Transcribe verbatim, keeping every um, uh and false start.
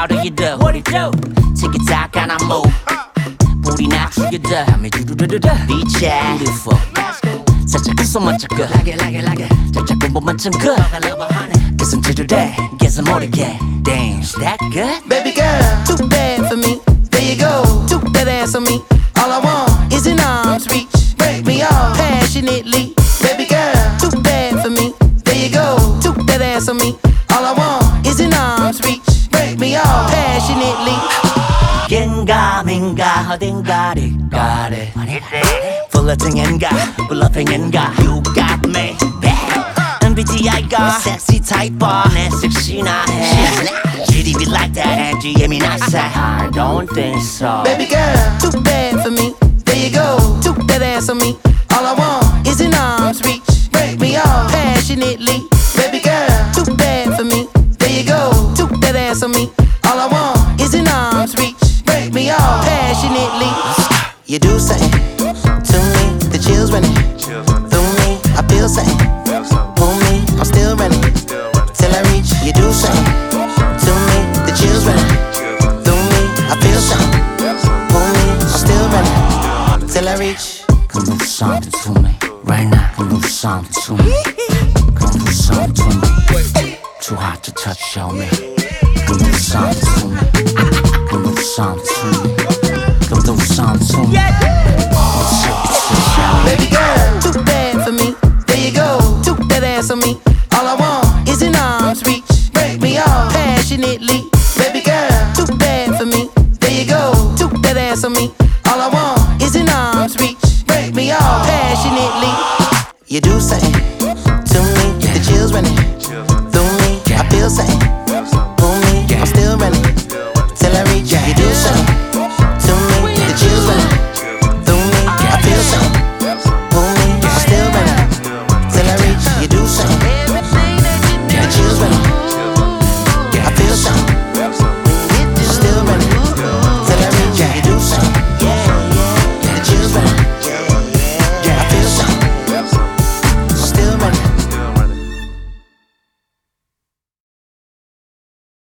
how do you do? What it do? ticky-tack and I move 뿌리 낮추게돼 땀이 두두두두두 빛에 beautiful 살짝 웃어만 자꾸 like it like it like it 살짝 공부만 좀 그 Guess I'm today Guess I'm 모르게 Damn, is that good? Baby girl, too bad for me. There you go, took that ass on me. All I want is an arm's reach. Break me off passionately. Baby girl, too bad for me. There you go, took that ass on me. All I want is an arm's reach. Break me off passionately. 겐가 민가 어딘가를 가래 Flirting인가 bluffing인가 You got me 엠비티아이가 sexy type 내 섹시나 해 지디비 like that and 예민한 새 I don't think so Baby girl, too bad for me. There you go, took that ass on me. All I want is an arm's reach. Break me off passionately. Baby girl, too bad for me. There you go, took that ass on me. All I want is an arm's reach. Break me off passionately. You do something to me, the chills running through me. I feel something, pull me, I'm still running till I reach. You do something to me, the chills running through me. I feel something, pull me, I'm still running till I reach. Come do something to me right now. Come do something to me. Come do something to me. Too hot to touch, show me. Come do something to me. Come do something to me. Come do something to me. Baby girl, too bad for me. There you go, took that ass on me. All I want is an arm's reach. Break me off passionately.